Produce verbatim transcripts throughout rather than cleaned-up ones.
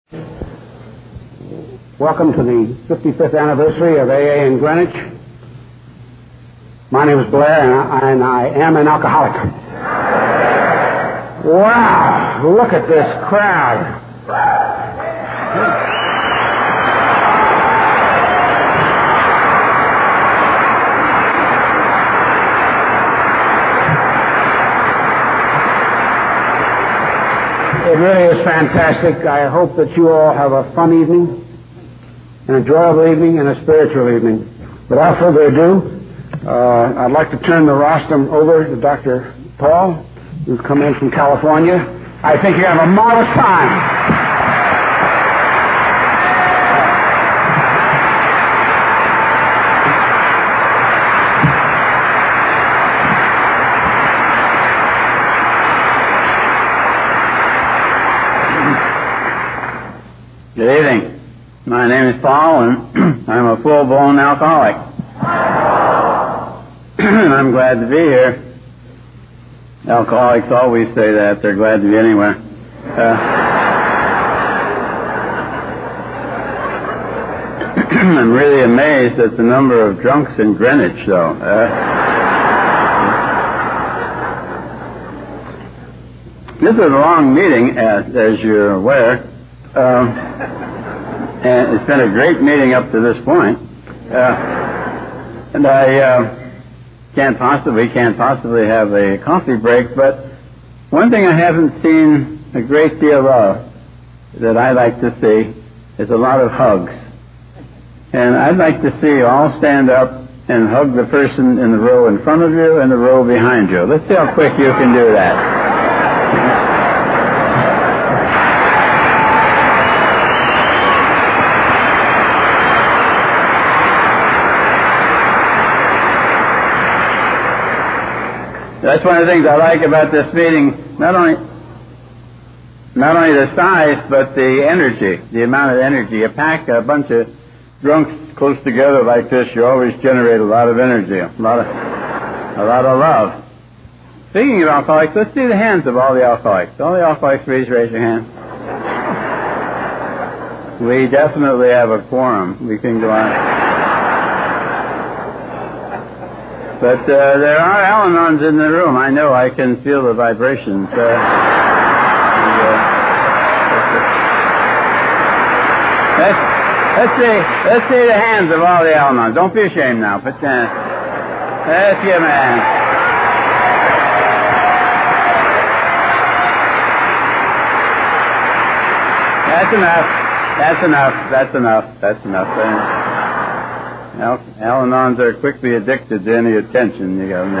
Welcome to the fifty-fifth anniversary of A A in Greenwich. My name is Blair, and I, and I am an alcoholic. Wow, look at this crowd. It really is fantastic. I hope that you all have a fun evening, an enjoyable evening, and a spiritual evening. Without further ado, uh, I'd like to turn the rostrum over to Doctor Paul, who's come in from California. I think you have a marvelous time. Good evening. My name is Paul, and I'm a full-blown alcoholic. I'm glad to be here. Alcoholics always say that. They're glad to be anywhere. Uh, I'm really amazed at the number of drunks in Greenwich, though. Uh, this is a long meeting, as, as you're aware. Um, and it's been a great meeting up to this point. Uh, and I uh, can't possibly, can't possibly have a coffee break, but one thing I haven't seen a great deal of that I like to see is a lot of hugs. And I'd like to see you all stand up and hug the person in the row in front of you and the row behind you. Let's see how quick you can do that. That's one of the things I like about this meeting, not only not only the size, but the energy, the amount of energy. You pack a bunch of drunks close together like this, you always generate a lot of energy, a lot of, a lot of love. Speaking of alcoholics, let's see the hands of all the alcoholics. All the alcoholics, please raise your hands. We definitely have a quorum. We can go on. But uh, there are Al-Anons in the room. I know. I can feel the vibrations. Uh, and, uh, let's, let's see. Let's see the hands of all the Al-Anons. Don't be ashamed now. Put uh, let's give them a hand. That's enough. That's enough. That's enough. That's enough. Uh, Al- Al-Anons are quickly addicted to any attention you give them.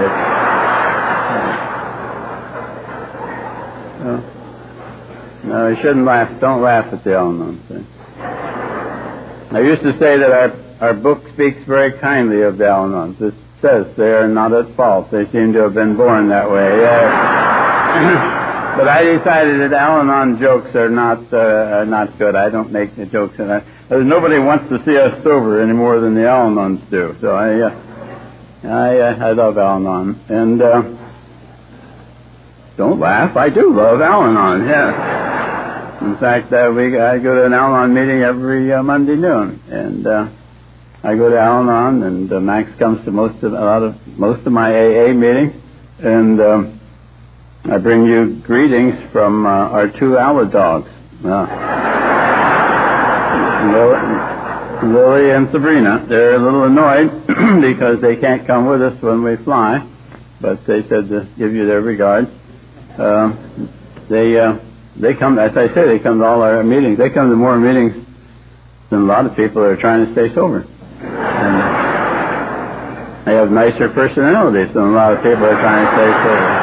No, no, you shouldn't laugh. Don't laugh at the Al-Anons. I used to say that our, our book speaks very kindly of the Al-Anons. It says they are not at fault. They seem to have been born that way. Yeah. But I decided that Al-Anon jokes are not uh, are not good. I don't make the jokes. And I, nobody wants to see us sober any more than the Al-Anons do. So I uh, I, uh, I love Al-Anon. And uh, don't laugh. I do love Al-Anon. Yeah. In fact, uh, we I go to an Al-Anon meeting every uh, Monday noon, and uh, I go to Al-Anon, and uh, Max comes to most of a lot of most of my A A meetings, and. Um, I bring you greetings from uh, our two Alla dogs, uh, Lily, Lily and Sabrina. They're a little annoyed because they can't come with us when we fly, but they said to give you their regards. Uh, they uh, they come, as I say, they come to all our meetings. They come to more meetings than a lot of people that are trying to stay sober. And they have nicer personalities than a lot of people that are trying to stay sober.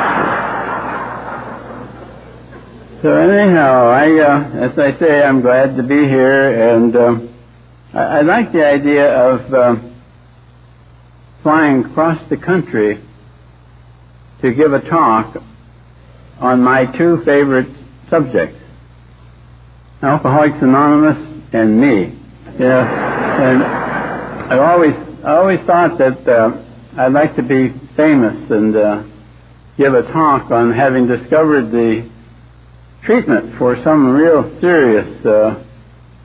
So anyhow, I, uh, as I say, I'm glad to be here, and um, I, I like the idea of uh, flying across the country to give a talk on my two favorite subjects, Alcoholics Anonymous and me. Yeah, and I always, I always thought that uh, I'd like to be famous and uh, give a talk on having discovered the treatment for some real serious uh,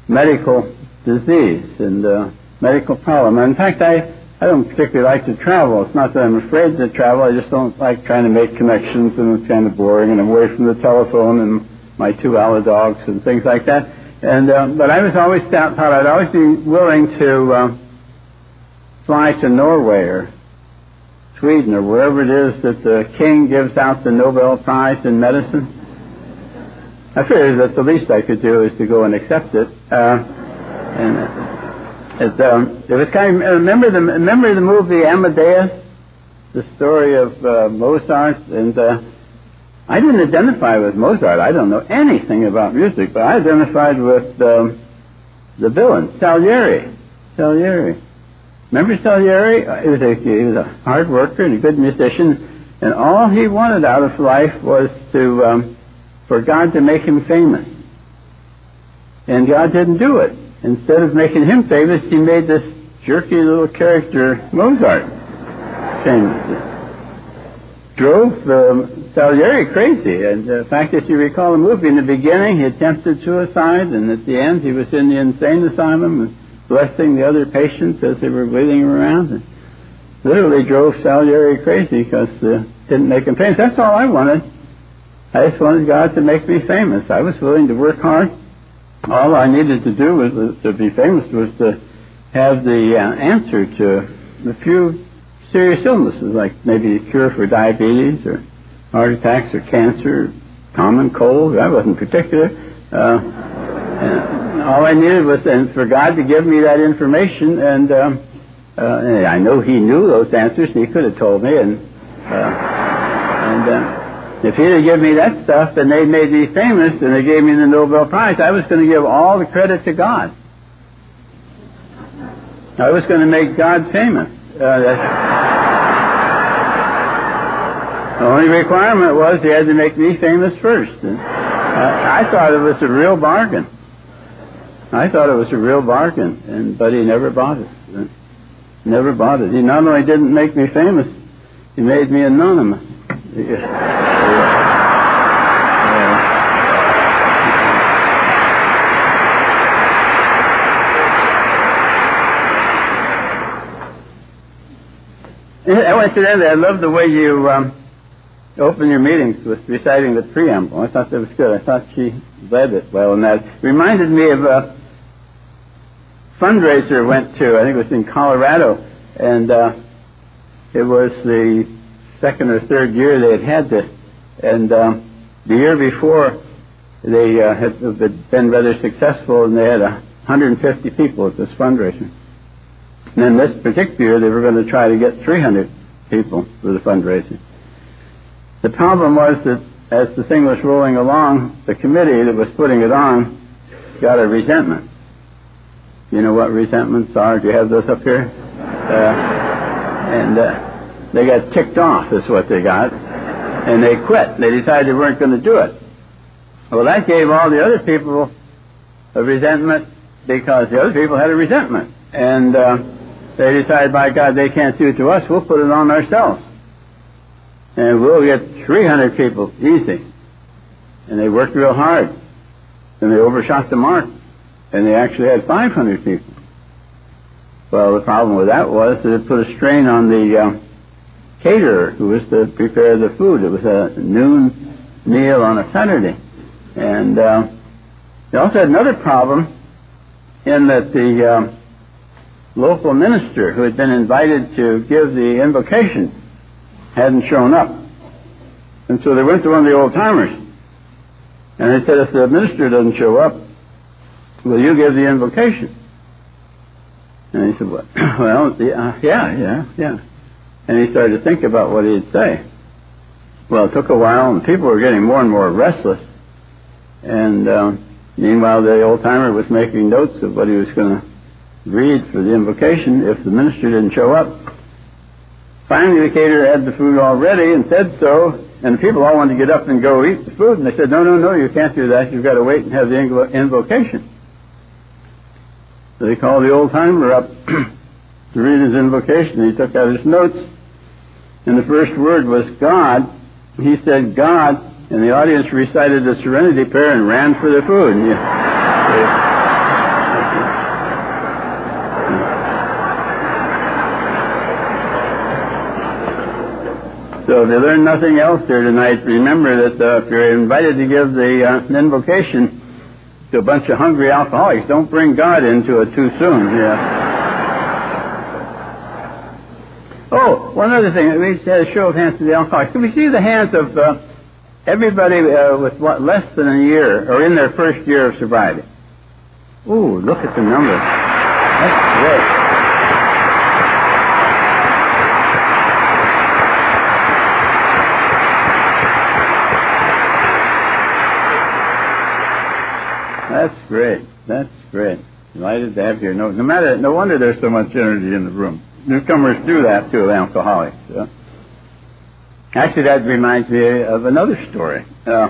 medical disease and uh, medical problem. And in fact, I, I don't particularly like to travel. It's not that I'm afraid to travel. I just don't like trying to make connections, and it's kind of boring, and I'm away from the telephone and my two Ala dogs and things like that. And uh, but I was always thought I'd always be willing to uh, fly to Norway or Sweden or wherever it is that the king gives out the Nobel Prize in medicine. I figured that the least I could do is to go and accept it. Uh, and it, um, it was kind of, remember the remember the movie Amadeus, the story of uh, Mozart, and uh, I didn't identify with Mozart. I don't know anything about music, but I identified with um, the villain, Salieri. Salieri. Remember Salieri? He was, a, he was a hard worker and a good musician, and all he wanted out of life was to um, for God to make him famous. And God didn't do it. Instead of making him famous, he made this jerky little character, Mozart, famous. Drove um, Salieri crazy. And uh, in fact, if you recall the movie, in the beginning he attempted suicide, and at the end he was in the insane asylum and blessing the other patients as they were wheeling around. And literally drove Salieri crazy because uh, didn't make him famous. That's all I wanted. I just wanted God to make me famous. I was willing to work hard. All I needed to do was, was to be famous was to have the uh, answer to a few serious illnesses, like maybe a cure for diabetes or heart attacks or cancer, common cold. That wasn't particular. Uh, and all I needed was and for God to give me that information, and, um, uh, and I know He knew those answers, and He could have told me. And uh, and uh, if He'd have given me that stuff, and they made me famous, and they gave me the Nobel Prize, I was going to give all the credit to God. I was going to make God famous. Uh, that's, the only requirement was He had to make me famous first. And I, I thought it was a real bargain. I thought it was a real bargain, and but He never bought it. Never bought it. He not only didn't make me famous, He made me anonymous. Incidentally, I love the way you um, open your meetings with reciting the preamble. I thought that was good. I thought she led it well, and that reminded me of a fundraiser I went to. I think it was in Colorado, and uh, it was the second or third year they had had this, and um, the year before they uh, had been rather successful, and they had one hundred fifty people at this fundraiser. And then this particular year, they were going to try to get three hundred people for the fundraiser. The problem was that as the thing was rolling along, the committee that was putting it on got a resentment. You know what resentments are? Do you have those up here? Uh, and uh, they got ticked off is what they got. And they quit. They decided they weren't going to do it. Well, that gave all the other people a resentment because the other people had a resentment. And uh, they decided, by God, they can't do it to us. We'll put it on ourselves. And we'll get three hundred people, easy. And they worked real hard. And they overshot the mark. And they actually had five hundred people. Well, the problem with that was that it put a strain on the uh, caterer who was to prepare the food. It was a noon meal on a Saturday. And uh, they also had another problem in that the uh, local minister who had been invited to give the invocation hadn't shown up. And so they went to one of the old-timers. And they said, if the minister doesn't show up, will you give the invocation? And he said, well, well yeah, yeah, yeah, yeah. And he started to think about what he'd say. Well, it took a while, and people were getting more and more restless. And uh, meanwhile, the old-timer was making notes of what he was going to read for the invocation if the minister didn't show up. Finally, the caterer had the food all ready and said so, and the people all wanted to get up and go eat the food, and they said, no, no, no, you can't do that. You've got to wait and have the invo- invocation. So they called the old-timer up to read his invocation. He took out his notes, and the first word was God. He said, God, and the audience recited the Serenity Prayer and ran for the food. And you, So if you learn nothing else here tonight, remember that uh, if you're invited to give the uh, invocation to a bunch of hungry alcoholics, don't bring God into it too soon. Yeah. Oh, one other thing. We had a show of hands to the alcoholics. Can we see the hands of uh, everybody uh, with what, less than a year, or in their first year of sobriety? Ooh, look at the numbers. That's great. That's great. That's great. Delighted to have you. No, no matter, no wonder there's so much energy in the room. Newcomers do that to alcoholics. Uh, actually, that reminds me of another story. Uh,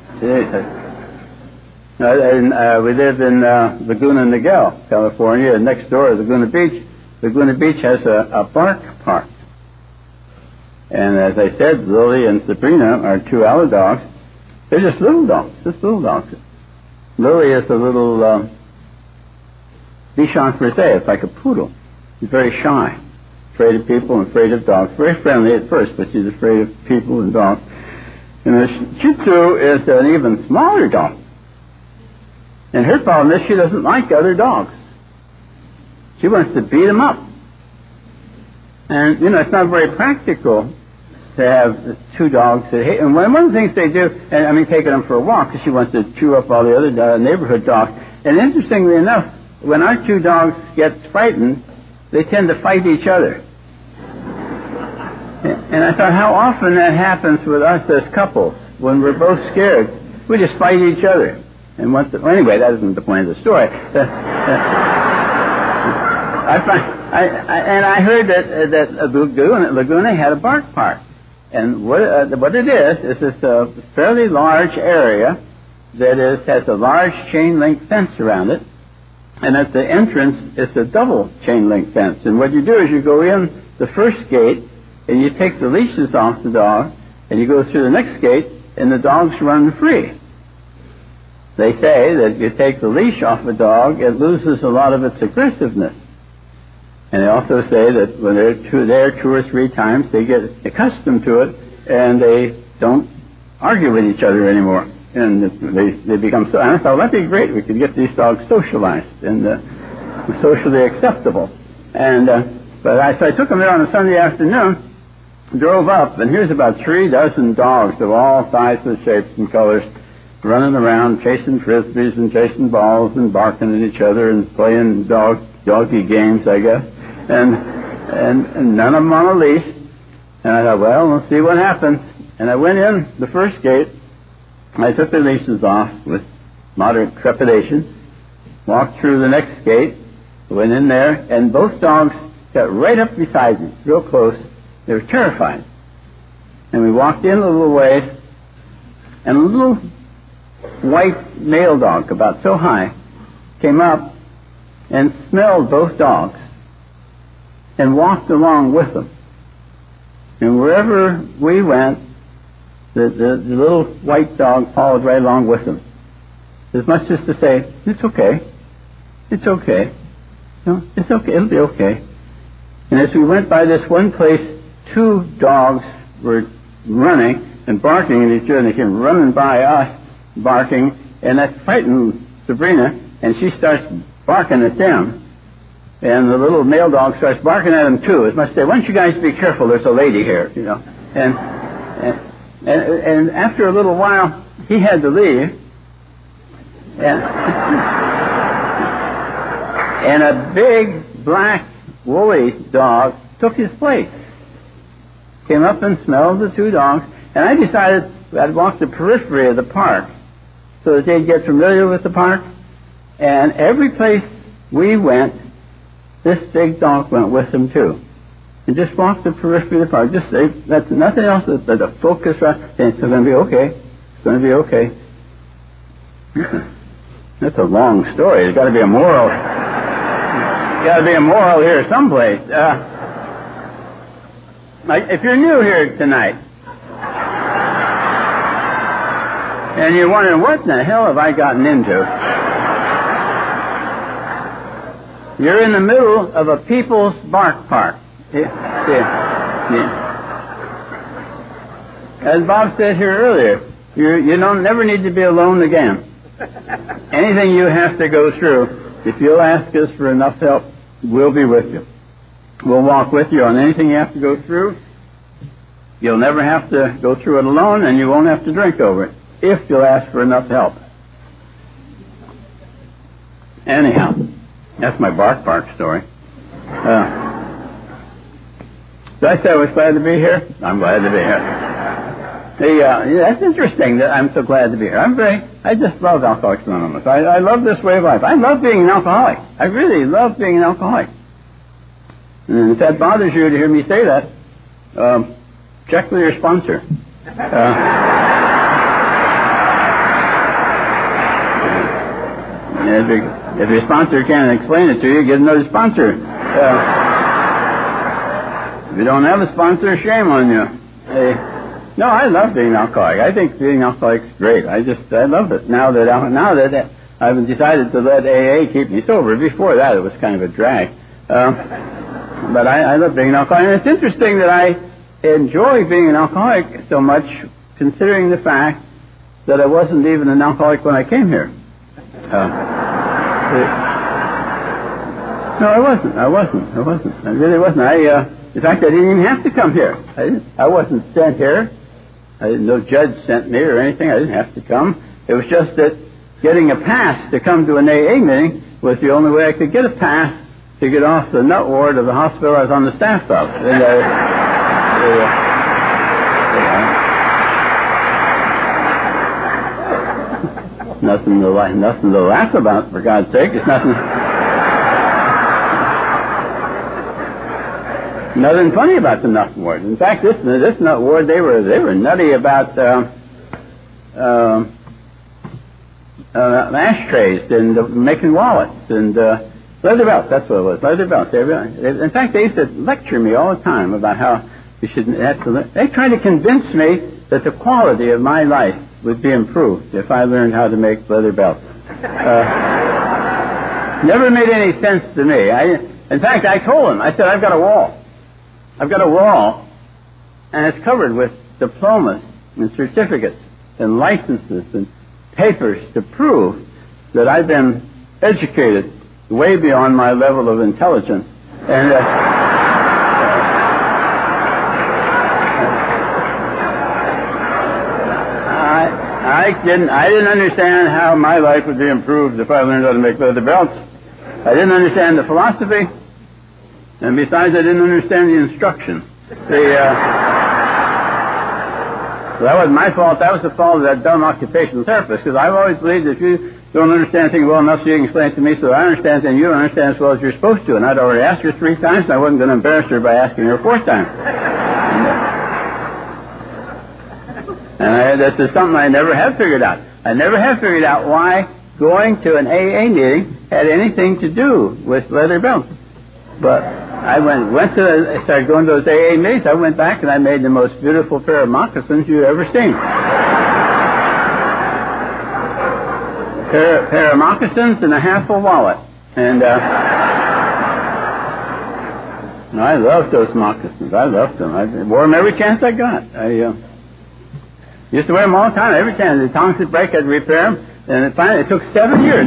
uh, and, uh, we live in uh, Laguna Niguel, California, and next door is Laguna Beach. Laguna Beach has a, a bark park. And as I said, Lily and Sabrina are two Ala dogs. They're just little dogs, just little dogs. Lily is a little uh, Bichon Frise. It's like a poodle. She's very shy, afraid of people and afraid of dogs. Very friendly at first, but she's afraid of people and dogs. And the Shih Tzu is an even smaller dog. And her problem is she doesn't like other dogs. She wants to beat them up. And, you know, it's not very practical to have two dogs that hate. And one of the things they do, and I mean taking them for a walk, because she wants to chew up all the other uh, neighborhood dogs. And interestingly enough, when our two dogs get frightened, they tend to fight each other. And I thought how often that happens with us as couples. When we're both scared, we just fight each other. And once the, well, anyway, that isn't the point of the story. Uh, uh, I find, I, I, and I heard that uh, that Laguna, Laguna had a bark park. And what, uh, what it is, is it's a fairly large area that is, has a large chain link fence around it. And at the entrance, it's a double chain link fence. And what you do is you go in the first gate, and you take the leashes off the dog, and you go through the next gate, and the dogs run free. They say that if you take the leash off a dog, it loses a lot of its aggressiveness. And they also say that when they're two, there two or three times, they get accustomed to it, and they don't argue with each other anymore. And they they become so. And I thought, well, that'd be great. We could get these dogs socialized and uh, socially acceptable. And uh, but I so I took them there on a Sunday afternoon, drove up, and here's about three dozen dogs of all sizes, shapes, and colors, running around, chasing frisbees and chasing balls and barking at each other and playing dog doggy games, I guess. And, and and none of them on a leash. And I thought, well, we'll see what happens. And I went in the first gate. I took the leashes off with moderate trepidation, walked through the next gate, went in there, and both dogs got right up beside me, real close. They were terrified. And we walked in a little ways, and a little white male dog, about so high, came up and smelled both dogs and walked along with them. And wherever we went, the, the, the little white dog followed right along with them. As much as to say, it's okay. It's okay. No, it's okay. It'll be okay. And as we went by this one place, two dogs were running and barking at each other. They came running by us, barking, and that frightened Sabrina, and she starts barking at them. And the little male dog starts barking at them too. As much as say, why don't you guys be careful? There's a lady here, you know. And and and, and after a little while, he had to leave. And, and a big black woolly dog took his place. Came up and smelled the two dogs. And I decided I'd walk the periphery of the park so that they'd get familiar with the park. And every place we went, this big dog went with them too. And just walked the periphery of the park. Just say, that's nothing else but a focus right. And it's going to be okay. It's going to be okay. That's a long story. There's got to be a moral. There's got to be a moral here someplace. Uh, like if you're new here tonight, and you're wondering, what in the hell have I gotten into? You're in the middle of a people's bark park. Yeah, yeah, yeah. as Bob said here earlier, you you don't never need to be alone again. Anything you have to go through, if you'll ask us for enough help, we'll be with you. We'll walk with you on anything you have to go through. You'll never have to go through it alone, and you won't have to drink over it if you'll ask for enough help. Anyhow, that's my bark bark story. Uh, did I say I was glad to be here? I'm glad to be here. The, uh, yeah, that's interesting that I'm so glad to be here. I'm very, I just love Alcoholics Anonymous. I, I love this way of life. I love being an alcoholic. I really love being an alcoholic. And if that bothers you to hear me say that, um, check with your sponsor. Uh, if, your, if your sponsor can't explain it to you, get another sponsor. Uh, if you don't have a sponsor, shame on you. Hey, no, I love being an alcoholic. I think being an alcoholic is great. I just, I love it. Now that, now that I've decided to let A A keep me sober. Before that, it was kind of a drag. Uh, but I, I love being an alcoholic. And it's interesting that I enjoy being an alcoholic so much, considering the fact that I wasn't even an alcoholic when I came here. Uh, it, no, I wasn't. I wasn't. I wasn't. I really wasn't. I, uh, in fact, I didn't even have to come here. I, didn't, I wasn't sent here. I didn't, no judge sent me or anything. I didn't have to come. It was just that getting a pass to come to an A A meeting was the only way I could get a pass to get off the nut ward of the hospital I was on the staff of. And, uh, uh, nothing to laugh, nothing to laugh about, for God's sake. It's nothing. Nothing funny about the nut ward. In fact, this this nut ward, they were they were nutty about uh, uh, uh, ashtrays and uh, making wallets and uh, leather belts. That's what it was, leather belts. They, in fact, they used to lecture me all the time about how you should have to. They tried to convince me that the quality of my life would be improved if I learned how to make leather belts. Uh, never made any sense to me. I, in fact, I told them. I said, I've got a wall. I've got a wall, and it's covered with diplomas and certificates and licenses and papers to prove that I've been educated way beyond my level of intelligence. And uh, I, I didn't, I didn't understand how my life would be improved if I learned how to make leather belts. I didn't understand the philosophy. And besides, I didn't understand the instruction. The, uh, that wasn't my fault. That was the fault of that dumb occupational therapist, because I've always believed that if you don't understand things well enough so you can explain it to me so I understand things you don't understand as well as you're supposed to. And I'd already asked her three times, and I wasn't going to embarrass her by asking her a fourth time. And I, this is something I never have figured out. I never have figured out why going to an A A meeting had anything to do with leather belts. But I went went to I started going to those A A meetings. I went back and I made the most beautiful pair of moccasins you've ever seen. pair, pair of moccasins and a half a wallet. And uh, I loved those moccasins. I loved them. I wore them every chance I got. I uh, used to wear them all the time. Every chance the tongs would break, I'd repair them. And it finally, it took seven years.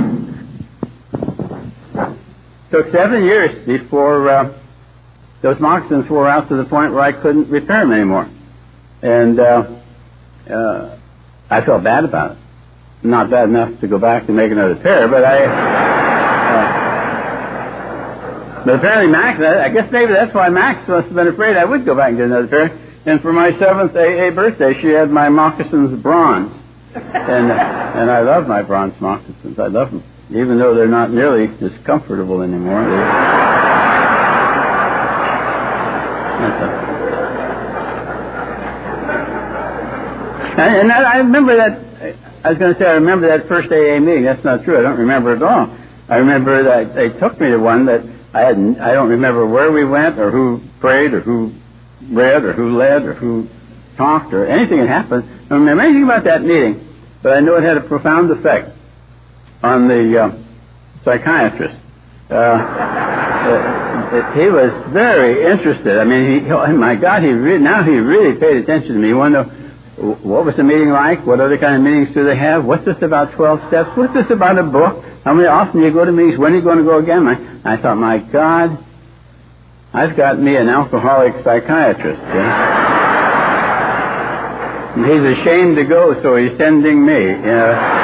It took seven years before uh, those moccasins wore out to the point where I couldn't repair them anymore. And uh, uh, I felt bad about it. Not bad enough to go back and make another pair, but I... Uh, but apparently Max, I guess maybe that's why Max must have been afraid I would go back and get another pair. And for my seventh A A birthday, she had my moccasins bronze. And, and I love my bronze moccasins. I love them. Even though they're not nearly as comfortable anymore. And, and I, I remember that, I was going to say I remember that first A A meeting. That's not true. I don't remember it at all. I remember that they took me to one that I hadn't, I don't remember where we went or who prayed or who read or who led or who talked or anything that happened. I don't remember anything about that meeting, but I know it had a profound effect on the uh, psychiatrist. Uh, it, he was very interested. I mean, he, oh my God, he re- now he really paid attention to me. He wanted to know what was the meeting like? What other kind of meetings do they have? What's this about twelve steps? What's this about a book? How many often do you go to meetings? When are you going to go again? I, I thought, my God, I've got me an alcoholic psychiatrist. You know? And he's ashamed to go, so he's sending me. You know?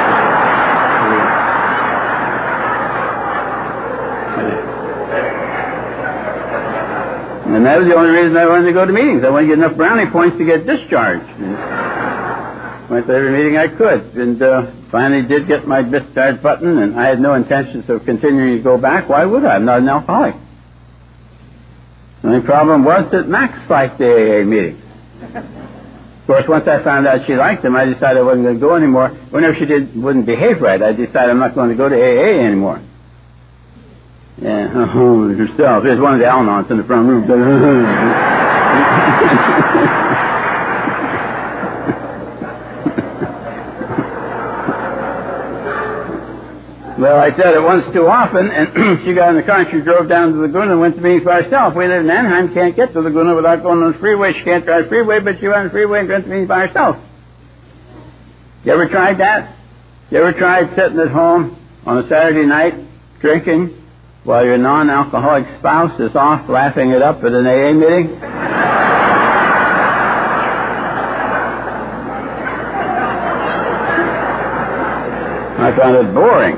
And that was the only reason I wanted to go to meetings. I wanted to get enough brownie points to get discharged. And went to every meeting I could. And uh, finally did get my discharge button, and I had no intentions of continuing to go back. Why would I? I'm not an alcoholic. The only problem was that Max liked the A A meetings. Of course, once I found out she liked them, I decided I wasn't going to go anymore. Whenever she did, wouldn't behave right, I decided I'm not going to go to A A anymore. Yeah, oh, yourself. Here's one of the Al-Anons in the front room. Well, I said it once too often, and she got in the car and she drove down to Laguna and went to meetings by herself. We live in Anaheim, can't get to Laguna without going on the freeway. She can't drive the freeway, but she went on the freeway and went to meetings by herself. You ever tried that? You ever tried sitting at home on a Saturday night, drinking, while your non-alcoholic spouse is off laughing it up at an A A meeting? I found it boring.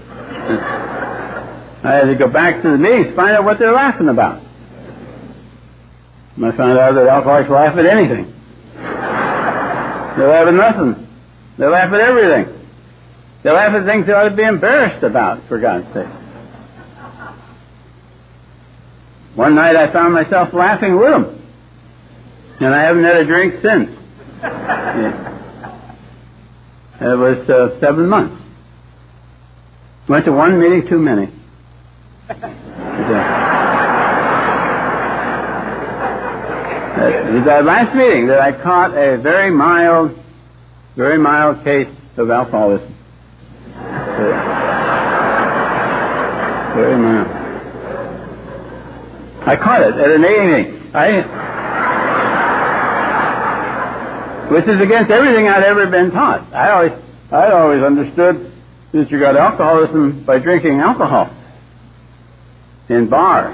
I had to go back to the meetings to find out what they're laughing about. And I found out that alcoholics laugh at anything. They laugh at nothing. They laugh at everything. They laugh at things they ought to be embarrassed about, for God's sake. One night I found myself laughing with them. And I haven't had a drink since. It was uh, seven months. Went to one meeting too many. Uh, the last meeting that I caught a very mild, very mild case of alcoholism. Very mild. I caught it at an A A meeting. I, which is against everything I'd ever been taught. I always, I always understood that you got alcoholism by drinking alcohol in bars.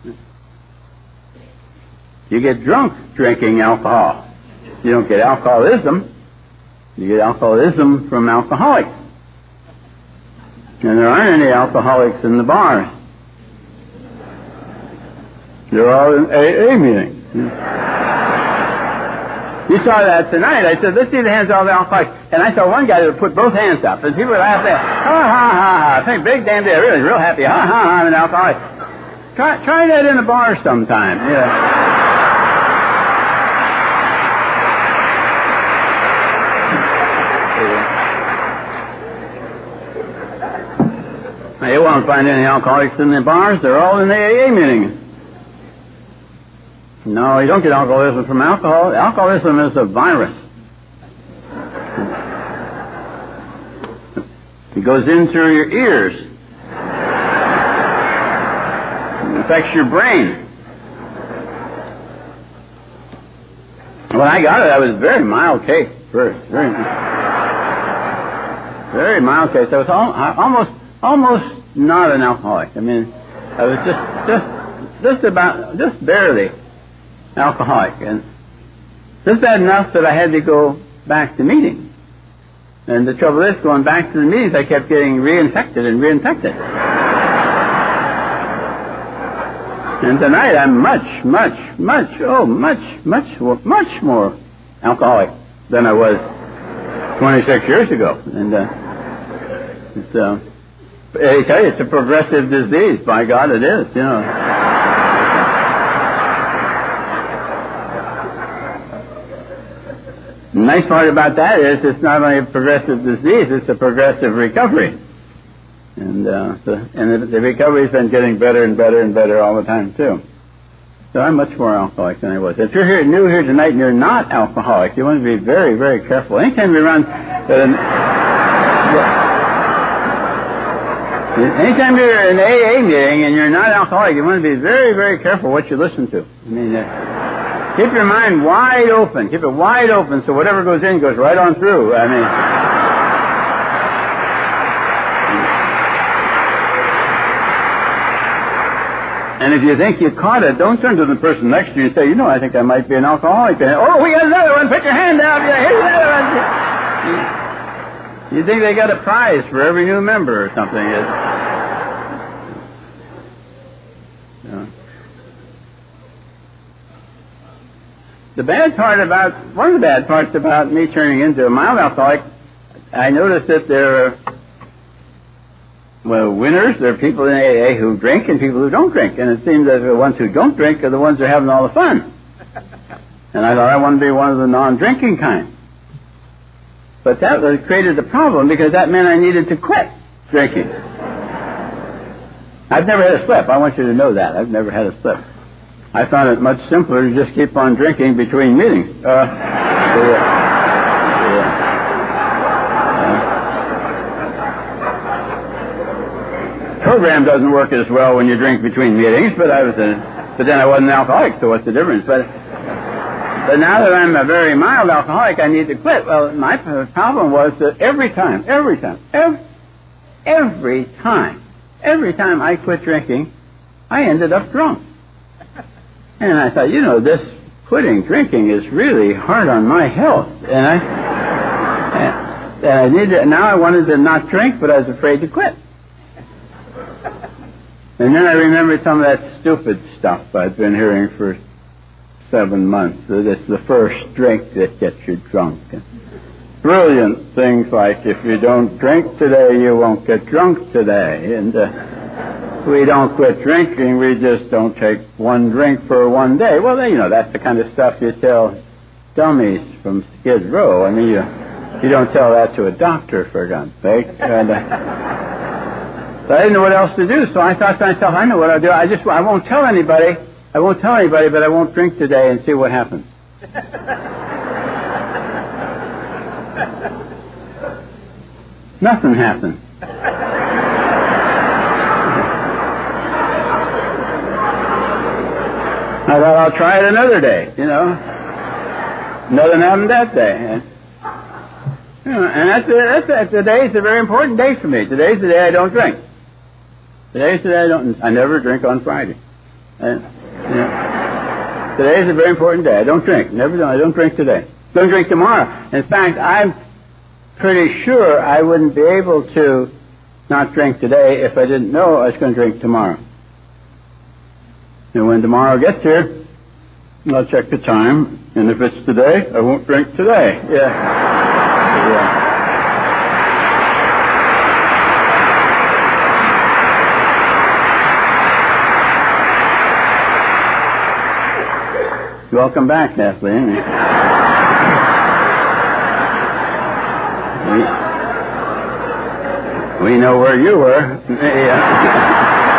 You get drunk drinking alcohol. You don't get alcoholism. You get alcoholism from alcoholics. And there aren't any alcoholics in the bars. They're all in A A meetings. You saw that tonight. I said, let's see the hands of all the alcoholics. And I saw one guy that put both hands up. And people were laughing. Ha, ha, ha, ha. I think big damn day. Really, real happy. Ha, ha, ha. I'm an alcoholic. Try, try that in a bar sometime. Yeah. Now, you won't find any alcoholics in the bars. They're all in the A A meetings. No, you don't get alcoholism from alcohol. Alcoholism is a virus. It goes in through your ears. It affects your brain. When I got it, I was a very mild case first. Very, very mild case. I was al- almost, almost not an alcoholic. I mean, I was just, just, just about, just barely alcoholic, and just bad enough that I had to go back to meetings. And the trouble is, going back to the meetings, I kept getting reinfected and reinfected. And tonight, I'm much, much, much, oh, much, much, much more alcoholic than I was twenty-six years ago. And uh, it's, uh, I tell you, it's a progressive disease. By God, it is. You know. The nice part about that is it's not only a progressive disease, it's a progressive recovery. And uh, the, and the, the recovery's been getting better and better and better all the time, too. So I'm much more alcoholic than I was. If you're here, new here tonight and you're not alcoholic, you want to be very, very careful. Anytime you run... Uh, anytime you're in an A A meeting and you're not alcoholic, you want to be very, very careful what you listen to. I mean... Uh, Keep your mind wide open. Keep it wide open so whatever goes in goes right on through. I mean... And if you think you caught it, don't turn to the person next to you and say, you know, I think I might be an alcoholic. Oh, we got another one. Put your hand out. Here's another one. You think they got a prize for every new member or something. It's, you know. The bad part about, one of the bad parts about me turning into a mild alcoholic, I noticed that there are, well, winners. There are people in A A who drink and people who don't drink. And it seems that the ones who don't drink are the ones who are having all the fun. And I thought I wanted to be one of the non-drinking kind. But that was, created a problem because that meant I needed to quit drinking. I've never had a slip. I want you to know that. I've never had a slip. I found it much simpler to just keep on drinking between meetings. Uh, yeah. Program doesn't work as well when you drink between meetings, but I was a, but then I wasn't an alcoholic, so what's the difference? But but now that I'm a very mild alcoholic, I need to quit. Well, my problem was that every time, every time, every, every time, every time I quit drinking, I ended up drunk. And I thought, you know, this quitting drinking is really hard on my health, and I and I needed. Now I wanted to not drink, but I was afraid to quit. And then I remembered some of that stupid stuff I'd been hearing for seven months. That it's the first drink that gets you drunk. And brilliant things like, if you don't drink today, you won't get drunk today. And uh, we don't quit drinking, we just don't take one drink for one day. Well, you know, that's the kind of stuff you tell dummies from Skid Row. I mean, you, you don't tell that to a doctor, for God's sake. And, uh, But I didn't know what else to do, so I thought to myself, I know what I'll do. I just, I won't tell anybody. I won't tell anybody, but I won't drink today and see what happens. Nothing happened. I thought I'll try it another day, you know. Nothing happened that day. And, you know, and that's, that's, that's, today's a very important day for me. Today's the day I don't drink. Today's the day I don't, I never drink on Friday. And, you know, today's a very important day. I don't drink. Never done. I don't drink today. Don't drink tomorrow. In fact, I'm pretty sure I wouldn't be able to not drink today if I didn't know I was going to drink tomorrow. And when tomorrow gets here, I'll check the time, and if it's today, I won't drink today. Yeah. Yeah. Welcome back, Kathleen. We, we know where you were. Yeah.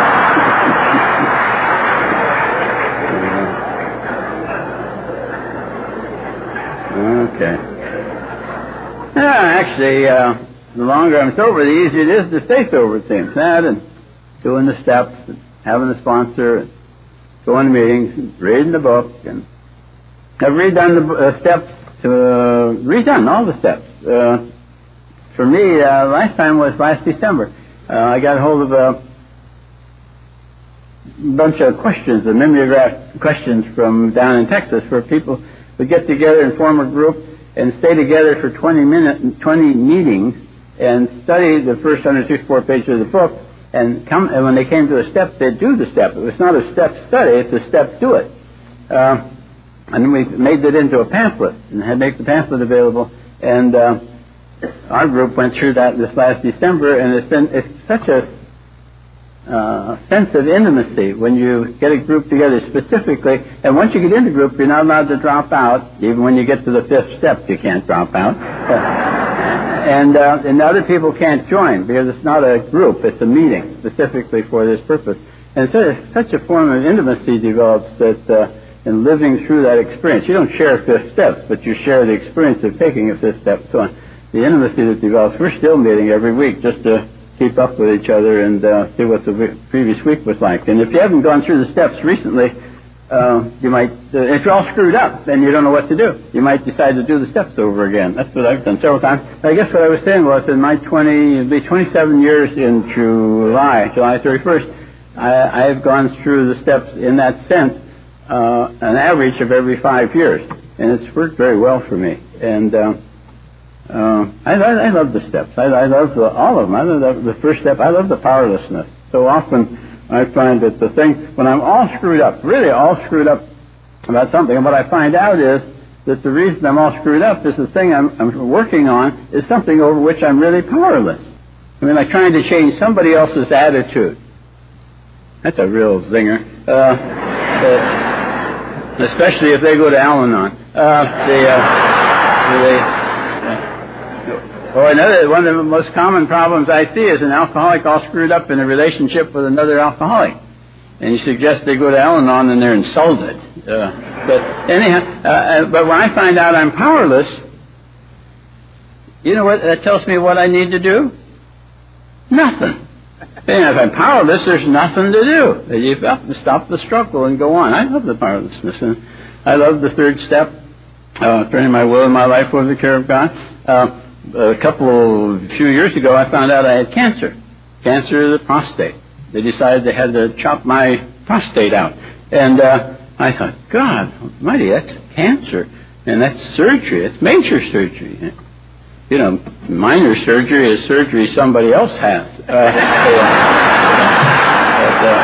Okay. Yeah, actually, uh, the longer I'm sober, the easier it is to stay sober, it seems. That and doing the steps, and having a sponsor, and going to meetings, and reading the book, and I've redone the uh, steps, to, uh, redone all the steps. Uh, for me, uh, last time was last December. Uh, I got hold of a bunch of questions, a mimeograph questions from down in Texas, where people would get together and form a group and stay together for twenty minutes, twenty meetings, and study the first one hundred sixty-four pages of the book. And come, and when they came to a step, they'd do the step. It was not a step study; it's a step do it. Uh, and we made it into a pamphlet and had make the pamphlet available. And uh, our group went through that this last December, and it's been it's such a Uh, sense of intimacy when you get a group together specifically, and once you get in the group, you're not allowed to drop out. Even when you get to the fifth step, you can't drop out. and uh, and other people can't join because it's not a group; it's a meeting specifically for this purpose. And so such a form of intimacy develops that uh, in living through that experience, you don't share fifth steps, but you share the experience of taking a fifth step. So on. The intimacy that develops. We're still meeting every week just to keep up with each other and uh, see what the w- previous week was like. And if you haven't gone through the steps recently, uh, you might, uh, if you're all screwed up and you don't know what to do, you might decide to do the steps over again. That's what I've done several times. I guess what I was saying was in my twenty, it'll be twenty-seven years in July, July thirty-first, I, I've gone through the steps in that sense, uh, an average of every five years. And it's worked very well for me. And uh, uh, I, I love the steps. I, I love the, all of them. I love the, the first step. I love the powerlessness. So often I find that the thing, when I'm all screwed up, really all screwed up about something, and what I find out is that the reason I'm all screwed up is the thing I'm, I'm working on is something over which I'm really powerless. I mean, like trying to change somebody else's attitude. That's a real zinger. Uh, uh, especially if they go to Al-Anon. Uh, the, uh, they, uh, or another, one of the most common problems I see is an alcoholic all screwed up in a relationship with another alcoholic. And you suggest they go to Al-Anon and they're insulted. Uh, but anyhow, uh, but when I find out I'm powerless, you know what that tells me what I need to do? Nothing. And if I'm powerless, there's nothing to do. You have to stop the struggle and go on. I love the powerlessness. And I love the third step, uh, turning my will and my life over the care of God. Uh, a couple, a few years ago, I found out I had cancer. Cancer of the prostate. They decided they had to chop my prostate out. And uh, I thought, God almighty, that's cancer. And that's surgery. It's major surgery. You know, minor surgery is surgery somebody else has. Uh, but, uh,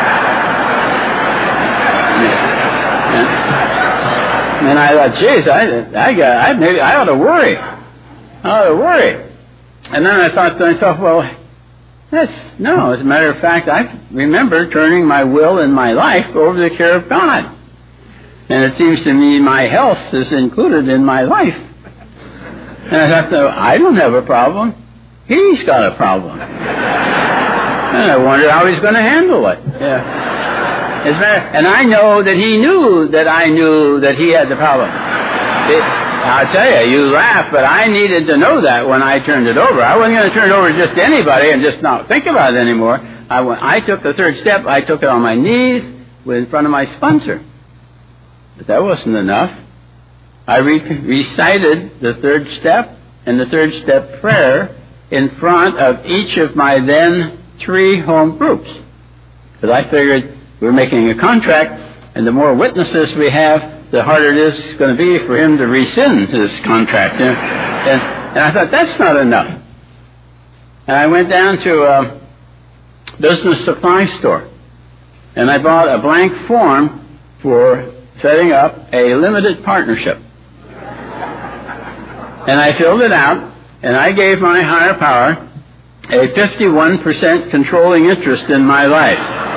and I thought, geez, I, I got, I maybe I ought to worry. I ought to worry. And then I thought to myself, well, that's no. As a matter of fact, I remember turning my will and my life over the care of God, and it seems to me my health is included in my life. And I thought, no, I don't have a problem. He's got a problem. And I wondered how he's going to handle it. Yeah. As matter, and I know that he knew that I knew that he had the problem. It, I'll tell you, you laugh, but I needed to know that when I turned it over. I wasn't going to turn it over to just anybody and just not think about it anymore. I, went, I took the third step. I took it on my knees in front of my sponsor. But that wasn't enough. I re- recited the third step and the third step prayer in front of each of my then three home groups. Because I figured we were making a contract, and the more witnesses we have, the harder it is going to be for him to rescind his contract. You know? and, and I thought, that's not enough. And I went down to a business supply store, and I bought a blank form for setting up a limited partnership. And I filled it out, and I gave my higher power a fifty-one percent controlling interest in my life.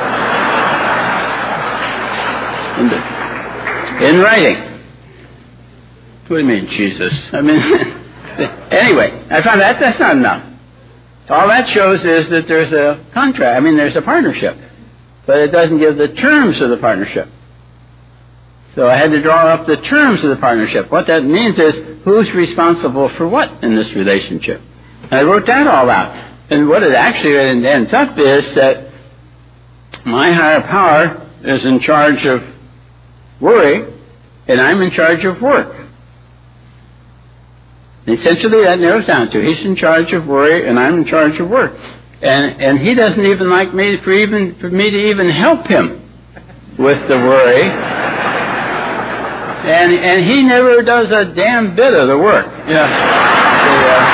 In, in writing. What do you mean, Jesus? I mean, anyway, I found that that's not enough. All that shows is that there's a contract. I mean, there's a partnership. But it doesn't give the terms of the partnership. So I had to draw up the terms of the partnership. What that means is who's responsible for what in this relationship. And I wrote that all out. And what it actually ends up is that my higher power is in charge of worry, and I'm in charge of work. And essentially that narrows down to he's in charge of worry, and I'm in charge of work. And and he doesn't even like me for even for me to even help him with the worry. And and he never does a damn bit of the work. Yeah. The, uh,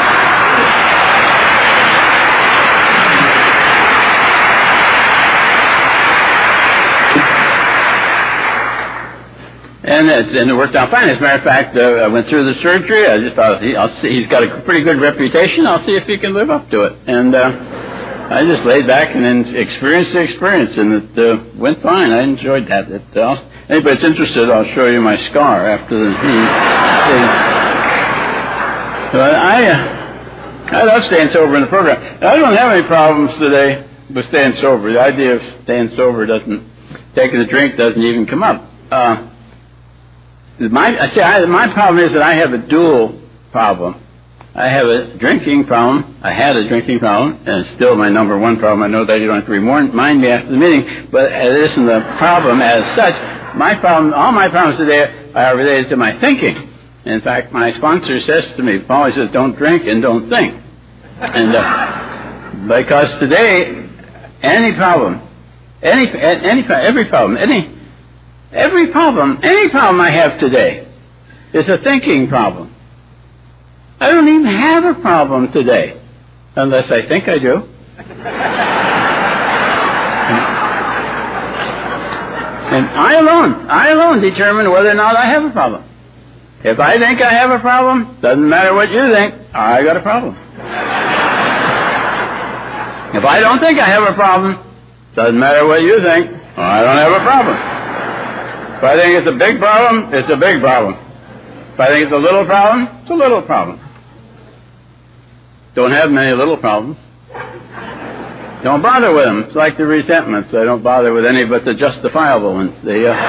and, it's, and it worked out fine. As a matter of fact, uh, I went through the surgery. I just thought he, I'll see, he's got a pretty good reputation. I'll see if he can live up to it. And uh, I just laid back and then experienced the experience, and it uh, went fine. I enjoyed that. It, uh, Anybody's interested, I'll show you my scar after the thing. But I, uh, I love staying sober in the program. I don't have any problems today with staying sober. The idea of staying sober doesn't, taking a drink doesn't even come up. Uh, my, I say, I, my problem is that I have a dual problem. I have a drinking problem. I had a drinking problem, and it's still my number one problem. I know that you don't have to remind me after the meeting, but it isn't a problem as such. My problem, all my problems today are related to my thinking. In fact, my sponsor says to me, Paul, he says, don't drink and don't think. And uh, because today, any problem, any, any, every problem, any, every problem, any problem I have today is a thinking problem. I don't even have a problem today, unless I think I do. And I alone, I alone determine whether or not I have a problem. If I think I have a problem, doesn't matter what you think, I got a problem. If I don't think I have a problem, doesn't matter what you think, I don't have a problem. If I think it's a big problem, it's a big problem. If I think it's a little problem, it's a little problem. Don't have many little problems. Don't bother with them. It's like the resentments. I don't bother with any but the justifiable ones. The, uh,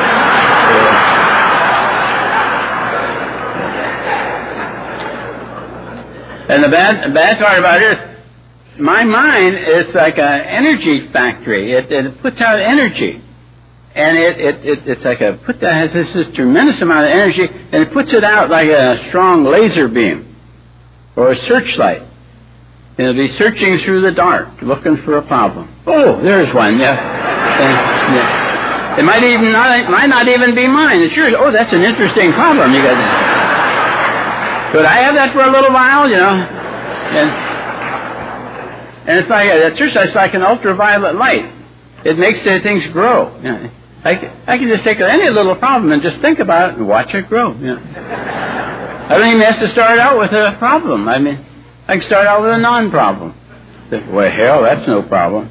and the bad, the bad part about it is my mind is like an energy factory. It, it puts out energy. And it, it, it, it's like a, put that has this, this tremendous amount of energy, and it puts it out like a strong laser beam or a searchlight. And it'll be searching through the dark, looking for a problem. Oh, there's one. Yeah. And, yeah. It might even not, it might not even be mine. It's yours. Oh, that's an interesting problem. You got. Could I have that for a little while? You know. And and it's like that searchlight's like an ultraviolet light. It makes the things grow. You know. I, I can just take any little problem and just think about it and watch it grow. You know. I don't even have to start out with a problem. I mean. I can start out with a non-problem. Well, hell, that's no problem.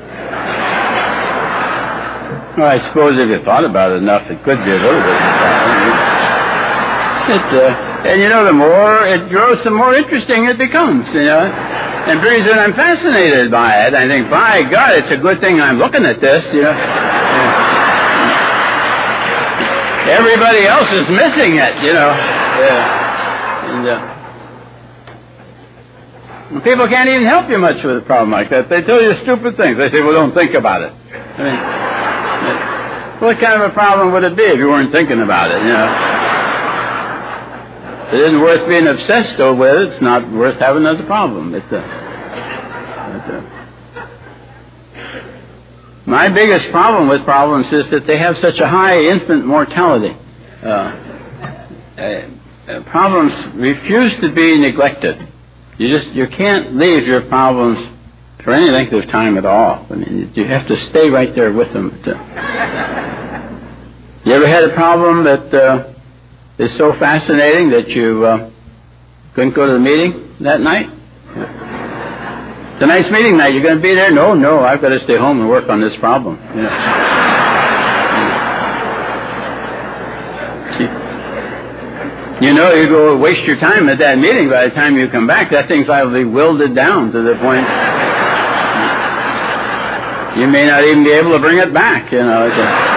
Well, I suppose if you thought about it enough, it could be a little bit of a problem. It, uh, and, you know, the more it grows, the more interesting it becomes, you know. And pretty soon I'm fascinated by it. I think, by God, it's a good thing I'm looking at this, you know. Everybody else is missing it, you know. Yeah. And, uh, people can't even help you much with a problem like that. They tell you stupid things. They say, well, don't think about it. I mean, what kind of a problem would it be if you weren't thinking about it, you know? If it isn't worth being obsessed with, it's not worth having as a problem. It's a, it's a, my biggest problem with problems is that they have such a high infant mortality. Uh, uh, problems refuse to be neglected. You just, you can't leave your problems for any length of time at all. I mean, you have to stay right there with them. You ever had a problem that uh, is so fascinating that you uh, couldn't go to the meeting that night? Tonight's meeting night, you're going to be there? No, no, I've got to stay home and work on this problem. You know. You know, you go waste your time at that meeting. By the time you come back, that thing's likely wilted down to the point you may not even be able to bring it back, you know.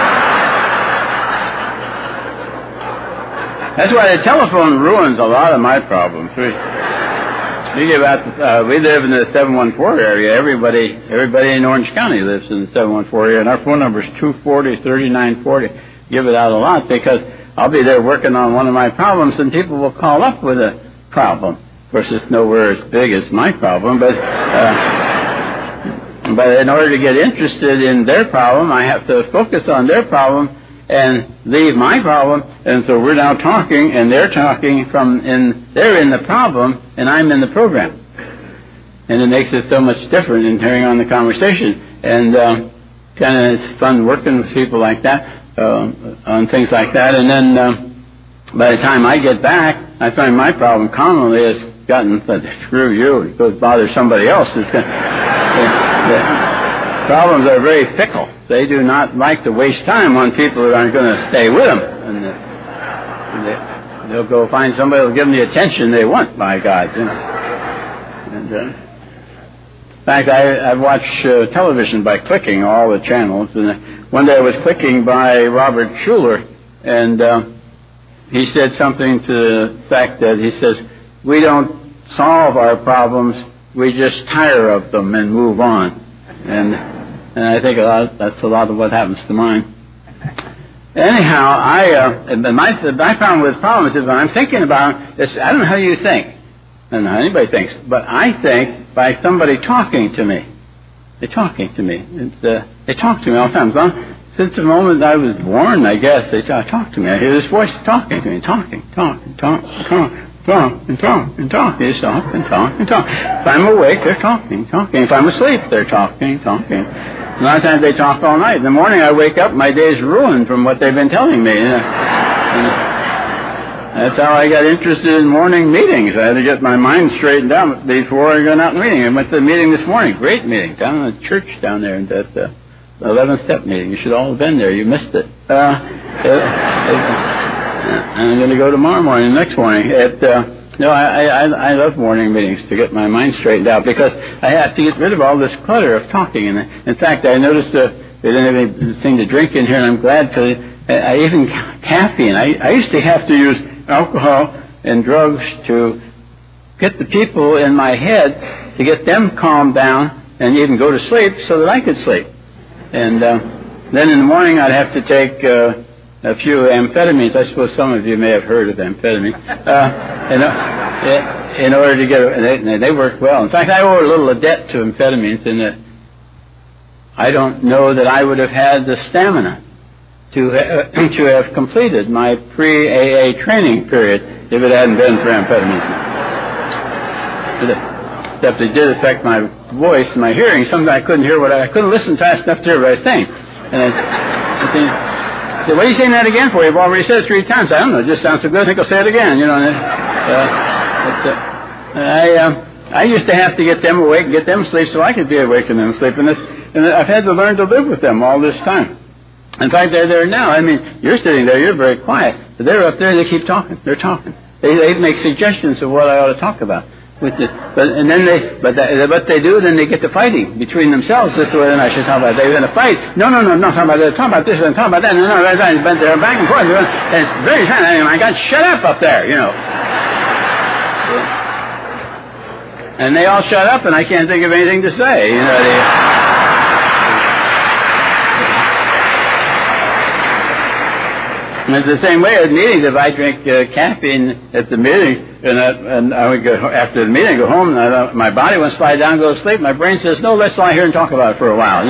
That's why the telephone ruins a lot of my problems. We, we, give out, uh, we live in the seven one four area. Everybody everybody in Orange County lives in the seven one four area, and our phone number is two forty, thirty-nine forty. Give it out a lot because I'll be there working on one of my problems, and people will call up with a problem. Of course, it's nowhere as big as my problem, but uh, but in order to get interested in their problem, I have to focus on their problem and leave my problem. And so we're now talking, and they're talking from in they're in the problem, and I'm in the program, and it makes it so much different in carrying on the conversation. And um, kind of it's fun working with people like that. Uh, on things like that, and then um, by the time I get back, I find my problem commonly has gotten, screw you, it goes bother somebody else. It's gonna, the, the problems are very fickle. They do not like to waste time on people who aren't going to stay with them. And, uh, and they, they'll go find somebody who will give them the attention they want, by God. You know. And, uh, in fact, I, I watch uh, television by clicking all the channels. And one day I was clicking by Robert Schuller, and uh, he said something to the fact that he says, we don't solve our problems. We just tire of them and move on. And and I think a lot, that's a lot of what happens to mine. Anyhow, I uh, my my problem with problems is when I'm thinking about this. I don't know how you think. I don't know how anybody thinks, but I think by somebody talking to me. They're talking to me. And, uh, they talk to me all the time. So, since the moment I was born, I guess they talk, talk to me. I hear this voice talking to me, talking, talking, talking, talking. Talk and talk and talk. They talk and talk and talk. If I'm awake, they're talking, talking. If I'm asleep, they're talking, talking. A lot of times they talk all night. In the morning I wake up, my day's ruined from what they've been telling me. You know? That's how I got interested in morning meetings. I had to get my mind straightened out before I got out in the meeting. I went to the meeting this morning. Great meeting. Down in the church down there at the eleven-step meeting. You should all have been there. You missed it. Uh, it, it And I'm going to go tomorrow morning, next morning. It, uh, no, I, I, I love morning meetings to get my mind straightened out because I have to get rid of all this clutter of talking. And in fact, I noticed uh, they didn't have anything to drink in here, and I'm glad to. I even caffeine. I, I used to have to use alcohol and drugs to get the people in my head to get them calmed down and even go to sleep so that I could sleep. And uh, then in the morning, I'd have to take. Uh, A few amphetamines. I suppose some of you may have heard of amphetamine. Uh, in, uh, in order to get, they, they work well. In fact, I owe a little debt to amphetamines in that I don't know that I would have had the stamina to uh, to have completed my pre-A A training period if it hadn't been for amphetamines. Except it did affect my voice and my hearing. Sometimes I couldn't hear what I, I couldn't listen fast enough to hear what I was saying. And I, I think, what are you saying that again for? You've already said it three times. I don't know. It just sounds so good. I think I'll say it again. You know. Uh, but, uh, I uh, I used to have to get them awake and get them asleep so I could be awake and them asleep. And, this, and I've had to learn to live with them all this time. In fact, they're there now. I mean, you're sitting there. You're very quiet. But they're up there. They keep talking. They're talking. They, they make suggestions of what I ought to talk about. With the, but and then they, but the, what they do, then they get to fighting between themselves as to whether I should talk about. They're going to fight. No, no, no, no, talk about that. Talk about this and talk about that. No, no, that's right. But they're back and forth. And it's very fun. I mean, I got shut up up there, you know. And they all shut up, and I can't think of anything to say, you know. They, And it's the same way at meetings. If I drink uh, caffeine at the meeting, and I, and I would go after the meeting, go home, and I, my body wants to lie down, go to sleep. My brain says, "No, let's lie here and talk about it for a while." You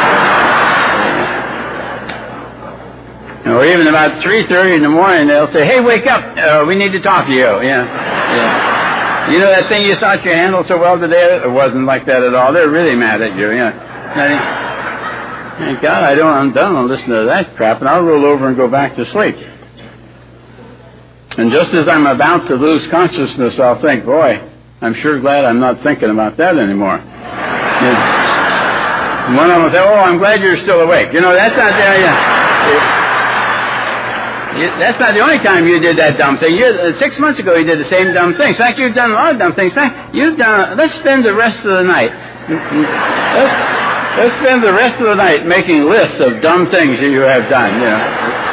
know. Or even about three thirty in the morning, they'll say, "Hey, wake up! Uh, we need to talk to you." Yeah. Yeah. You know that thing you thought you handled so well today? It wasn't like that at all. They're really mad at you. Yeah. Thank God I don't, I'm done on listening to that crap, and I'll roll over and go back to sleep. And just as I'm about to lose consciousness, I'll think, boy, I'm sure glad I'm not thinking about that anymore. And one of them will say, oh, I'm glad you're still awake. You know, that's not the, uh, that's not the only time you did that dumb thing. You, uh, six months ago you did the same dumb thing. In fact, you've done a lot of dumb things. In fact, you've done, let's spend the rest of the night. Let's, Let's spend the rest of the night making lists of dumb things that you have done. You know.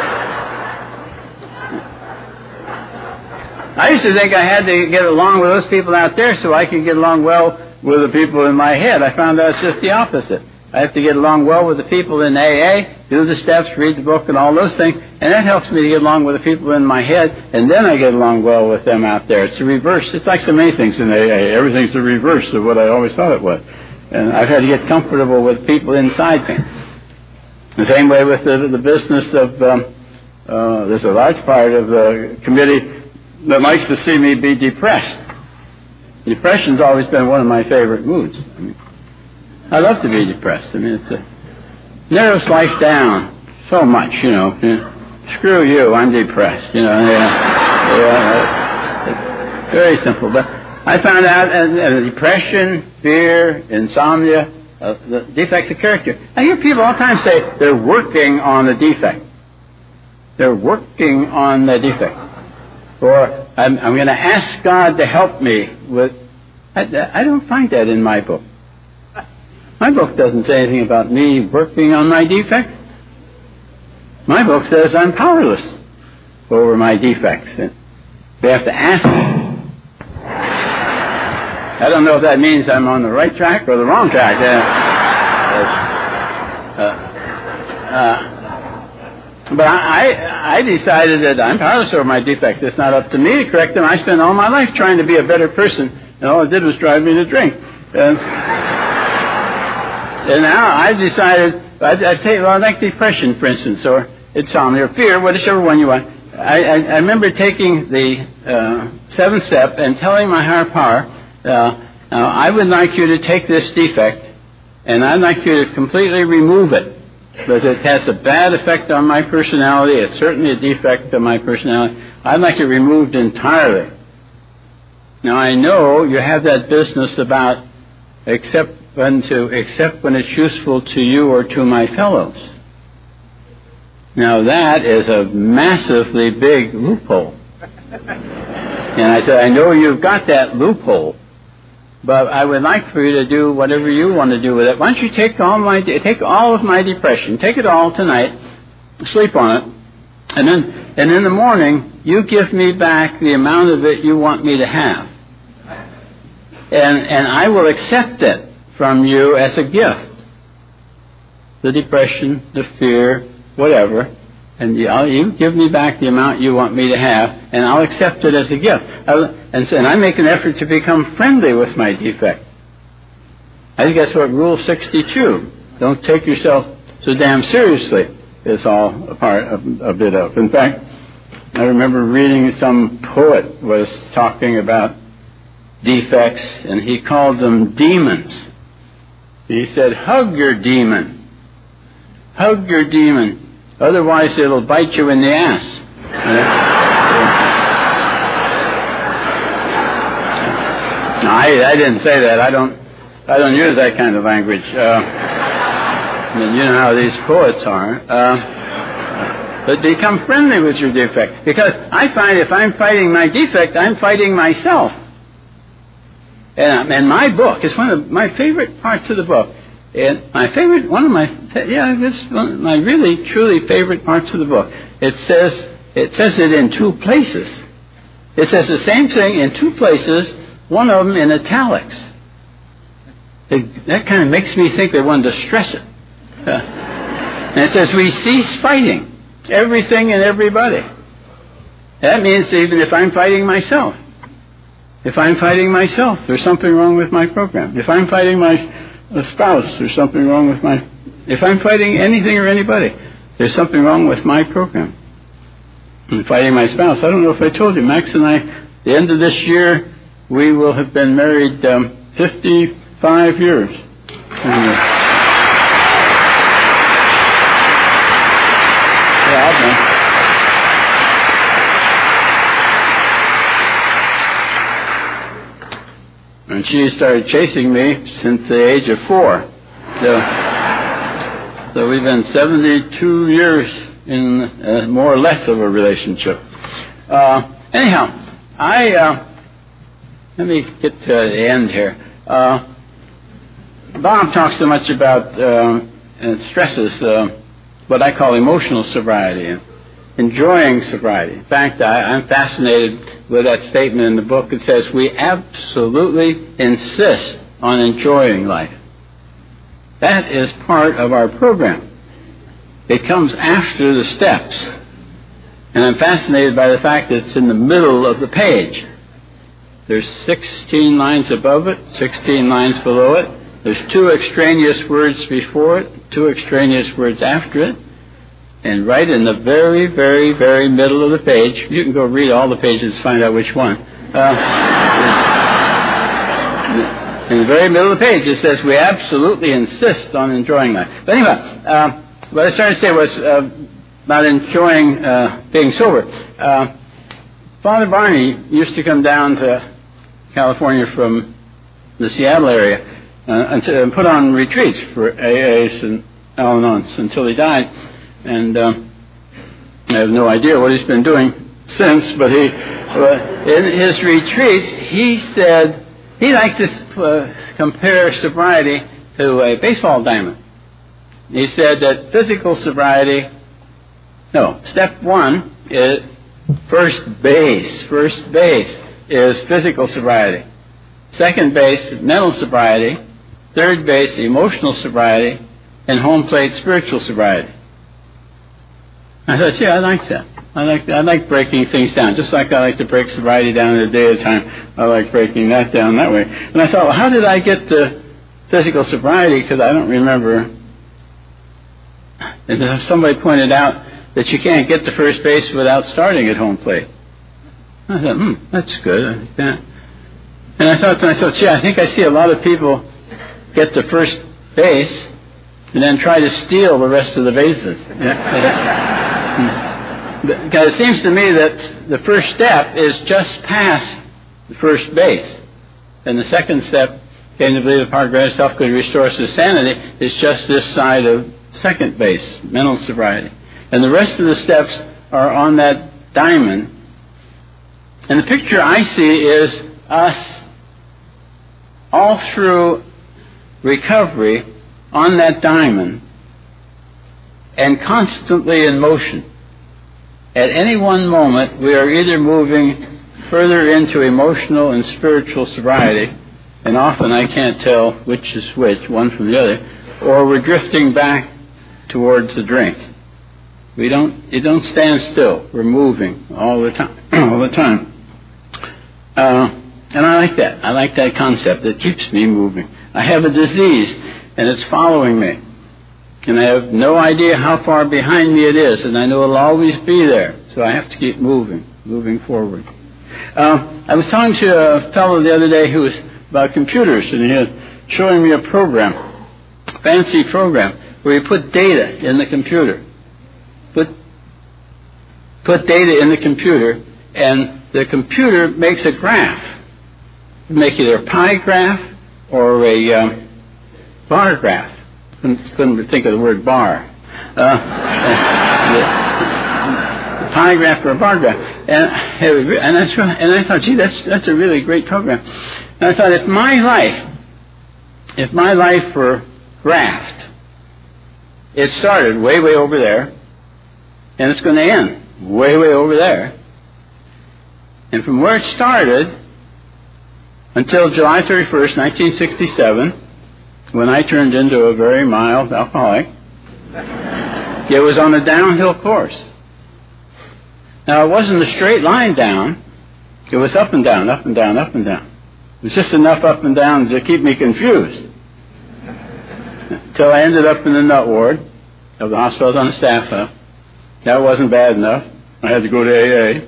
I used to think I had to get along with those people out there so I could get along well with the people in my head. I found out it's just the opposite. I have to get along well with the people in A A, do the steps, read the book, and all those things, and that helps me to get along with the people in my head, and then I get along well with them out there. It's the reverse. It's like so many things in A A. Everything's the reverse of what I always thought it was. And I've had to get comfortable with people inside me. The same way with the, the business of, um, uh, there's a large part of the committee that likes to see me be depressed. Depression's always been one of my favorite moods. I mean, I love to be depressed. I mean, it's a, narrows life down so much, you know. You know screw you, I'm depressed, you know. Yeah, yeah, it's very simple, but I found out uh, depression, fear, insomnia, uh, the defects of character. I hear people all the time say they're working on the defect. They're working on the defect. Or I'm, I'm going to ask God to help me with... I, I don't find that in my book. My book doesn't say anything about me working on my defect. My book says I'm powerless over my defects. And we have to ask Him. I don't know if that means I'm on the right track or the wrong track. Uh, uh, uh, but I, I decided that I'm powerless over my defects. It's not up to me to correct them. I spent all my life trying to be a better person, and all it did was drive me to drink. And, and now I've decided, I'd, I'd say, well, like depression, for instance, or insomnia, or fear, whichever one you want. I, I, I remember taking the uh, seventh step and telling my higher power, uh, now, I would like you to take this defect, and I'd like you to completely remove it, because it has a bad effect on my personality. It's certainly a defect of my personality. I'd like it removed entirely. Now, I know you have that business about accept when to accept when it's useful to you or to my fellows. Now, that is a massively big loophole. And I said, I know you've got that loophole, but I would like for you to do whatever you want to do with it. Why don't you take all my take all of my depression, take it all tonight, sleep on it, and then and in the morning you give me back the amount of it you want me to have, and and I will accept it from you as a gift. The depression, the fear, whatever. And you, you give me back the amount you want me to have, and I'll accept it as a gift. I'll, and, so, and I make an effort to become friendly with my defect. I think that's what Rule sixty-two, don't take yourself so damn seriously, is all a part of, a bit of. In fact, I remember reading some poet was talking about defects, and he called them demons. He said, hug your demon. Hug your demon. Otherwise, it'll bite you in the ass. No, I, I didn't say that. I don't. I don't use that kind of language. Uh, I mean, you know how these poets are. Uh, but become friendly with your defect, because I find if I'm fighting my defect, I'm fighting myself. And, and my book is one of my favorite parts of the book. And my favorite, one of my, yeah, this is one of my really, truly favorite parts of the book. It says, it says it in two places. It says the same thing in two places, one of them in italics. It, that kind of makes me think they wanted to stress it. Uh, and it says, we cease fighting everything and everybody. That means even if I'm fighting myself, if I'm fighting myself, there's something wrong with my program. If I'm fighting my a spouse, there's something wrong with my... If I'm fighting anything or anybody, there's something wrong with my program. I'm fighting my spouse. I don't know if I told you, Max and I, at the end of this year, we will have been married um, fifty-five years. And, uh, yeah, I've been. And she started chasing me since the age of four. So, so we've been seventy-two years in uh, more or less of a relationship. Uh, anyhow, I, uh, let me get to the end here. Uh, Bob talks so much about uh, and stresses uh, what I call emotional sobriety and enjoying sobriety. In fact, I, I'm fascinated with that statement in the book. It says we absolutely insist on enjoying life. That is part of our program. It comes after the steps. And I'm fascinated by the fact that it's in the middle of the page. There's sixteen lines above it, sixteen lines below it. There's two extraneous words before it, two extraneous words after it. And right in the very, very, very middle of the page, you can go read all the pages to find out which one. Uh, in the very middle of the page, it says we absolutely insist on enjoying life. But anyway, uh, what I started to say was uh, about enjoying uh, being sober. Uh, Father Barney used to come down to California from the Seattle area uh, and, to, and put on retreats for A As and Al-Anons until he died. And um, I have no idea what he's been doing since, but he, uh, in his retreats, he said he liked to uh, compare sobriety to a baseball diamond. He said that physical sobriety, no, step one is first base. First base is physical sobriety. second base, mental sobriety, third base, emotional sobriety, and home plate, spiritual sobriety. I thought, yeah, I like that. I like I like breaking things down. Just like I like to break sobriety down in a day at a time, I like breaking that down that way. And I thought, well, how did I get to physical sobriety? Because I don't remember. And somebody pointed out that you can't get to first base without starting at home plate. I thought, hmm, that's good. I like that. And I thought to myself, gee, I think I see a lot of people get to first base and then try to steal the rest of the bases. Because it seems to me that the first step is just past the first base. And the second step, getting to believe the power of greater self could restore us to sanity, is just this side of second base, mental sobriety. And the rest of the steps are on that diamond. And the picture I see is us all through recovery on that diamond and constantly in motion. At any one moment, we are either moving further into emotional and spiritual sobriety, and often I can't tell which is which, one from the other, or we're drifting back towards the drink. We don't, you don't stand still. We're moving all the time, all the time. Uh, and I like that. I like that concept. It keeps me moving. I have a disease, and it's following me. And I have no idea how far behind me it is, and I know it'll always be there. So I have to keep moving, moving forward. Uh, I was talking to a fellow the other day who was about computers, and he was showing me a program, fancy program, where you put data in the computer. Put, put data in the computer, and the computer makes a graph. Make either a pie graph or a um, bar graph. Couldn't, couldn't think of the word bar. Uh, the, the pie graph or a bar graph. And, and, that's, and I thought, gee, that's, that's a really great program. And I thought, if my life, if my life were graphed, it started way, way over there, and it's going to end way, way over there. And from where it started until July thirty-first, nineteen sixty-seven, when I turned into a very mild alcoholic, it was on a downhill course. Now, it wasn't a straight line down. It was up and down, up and down, up and down. It was just enough up and down to keep me confused. Until I ended up in the nut ward of the hospital I was on the staff of. That wasn't bad enough. I had to go to A A.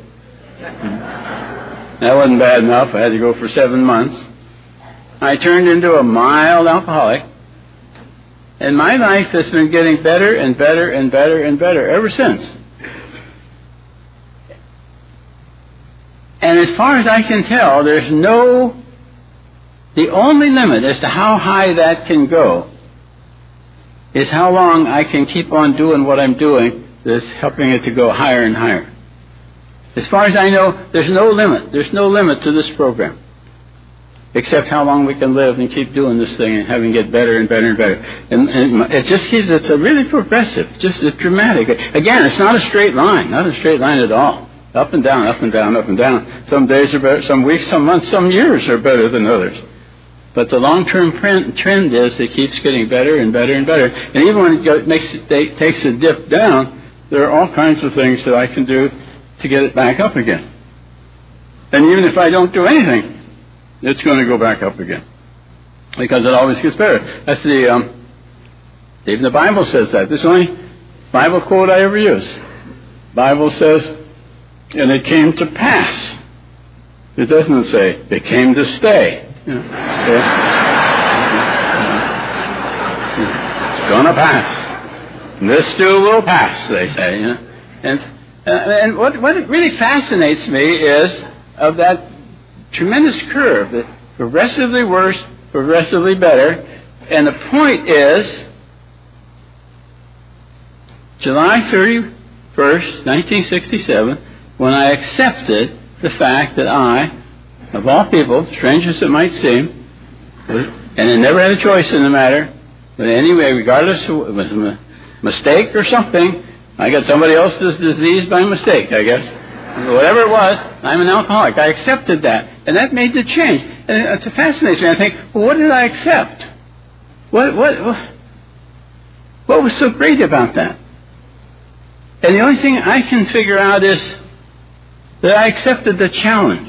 That wasn't bad enough. I had to go for seven months. I turned into a mild alcoholic. And my life has been getting better and better and better and better ever since. And as far as I can tell, there's no... The only limit as to how high that can go is how long I can keep on doing what I'm doing that's helping it to go higher and higher. As far as I know, there's no limit. There's no limit to this program, except how long we can live and keep doing this thing and having it get better and better and better. And, and it just keeps, it's a really progressive, just a dramatic. Again, it's not a straight line, not a straight line at all. Up and down, up and down, up and down. Some days are better, some weeks, some months, some years are better than others. But the long-term trend is it keeps getting better and better and better. And even when it makes it takes a dip down, there are all kinds of things that I can do to get it back up again. And even if I don't do anything, it's going to go back up again. Because it always gets better. That's the, um, even the Bible says that. This is the only Bible quote I ever use. Bible says, and it came to pass. It doesn't say, it came to stay. You know, it's going to pass. This too will pass, they say. You know? And uh, and what, what really fascinates me is of that tremendous curve, that progressively worse, progressively better. And the point is, July thirty-first, nineteen sixty-seven, when I accepted the fact that I, of all people, strange as it might seem, was, and I never had a choice in the matter, but anyway, regardless of it was a mistake or something, I got somebody else's disease by mistake, I guess. Whatever it was, I'm an alcoholic. I accepted that, and that made the change. And it's a fascinating me. I think, well, what did I accept? What, what, what, what was so great about that? And the only thing I can figure out is that I accepted the challenge.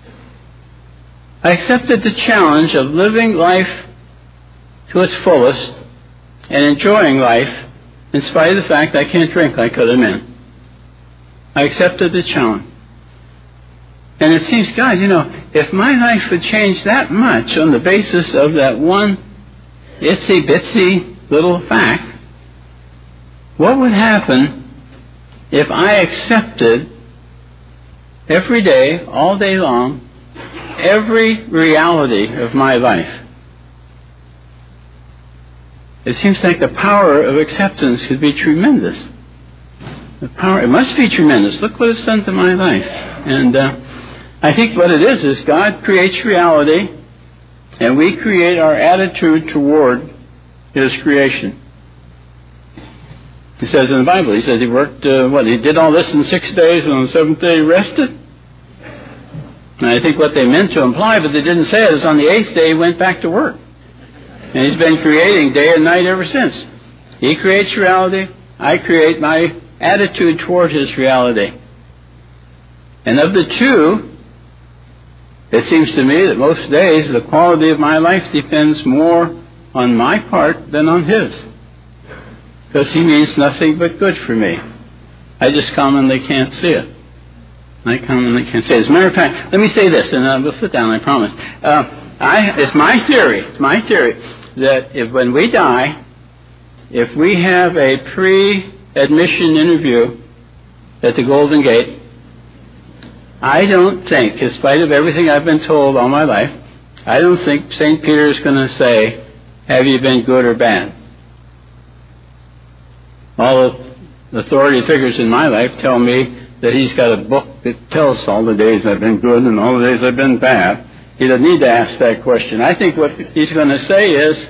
I accepted the challenge of living life to its fullest and enjoying life in spite of the fact I can't drink like other men. I accepted the challenge. And it seems, God, you know, if my life would change that much on the basis of that one itsy bitsy little fact, what would happen if I accepted every day, all day long, every reality of my life? It seems like the power of acceptance could be tremendous. The power, it must be tremendous. Look what it's done to my life. And uh, I think what it is is God creates reality, and we create our attitude toward His creation. He says in the Bible, He says He worked, uh, what, He did all this in six days, and on the seventh day He rested. And I think what they meant to imply, but they didn't say it, is on the eighth day He went back to work. And He's been creating day and night ever since. He creates reality. I create my attitude toward His reality. And of the two, it seems to me that most days the quality of my life depends more on my part than on His. Because He means nothing but good for me. I just commonly can't see it. I commonly can't see it. As a matter of fact, let me say this, and uh, we'll sit down, I promise. Uh, I, it's my theory, it's my theory, that if when we die, if we have a pre-admission interview at the Golden Gate, I don't think, in spite of everything I've been told all my life, I don't think Saint Peter is going to say, have you been good or bad? All the authority figures in my life tell me that he's got a book that tells all the days I've been good and all the days I've been bad. He doesn't need to ask that question. I think what he's going to say is,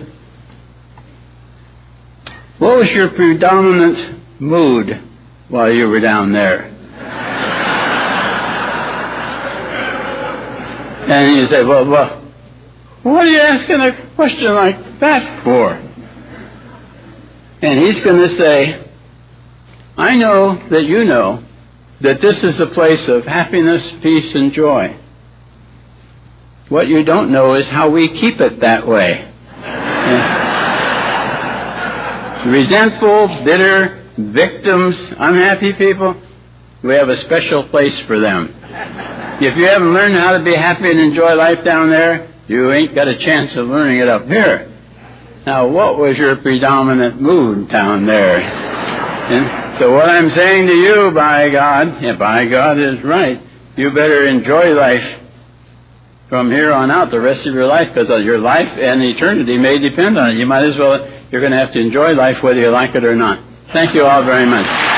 what was your predominant mood while you were down there? And you say, well, well, what are you asking a question like that for? And he's going to say, I know that you know that this is a place of happiness, peace, and joy. What you don't know is how we keep it that way. Resentful, bitter, victims, unhappy people, we have a special place for them. If you haven't learned how to be happy and enjoy life down there, you ain't got a chance of learning it up here. Now, what was your predominant mood down there? And so what I'm saying to you, by God, yeah, by God is right, you better enjoy life from here on out, the rest of your life, because your life and eternity may depend on it. You might as well, you're going to have to enjoy life whether you like it or not. Thank you all very much.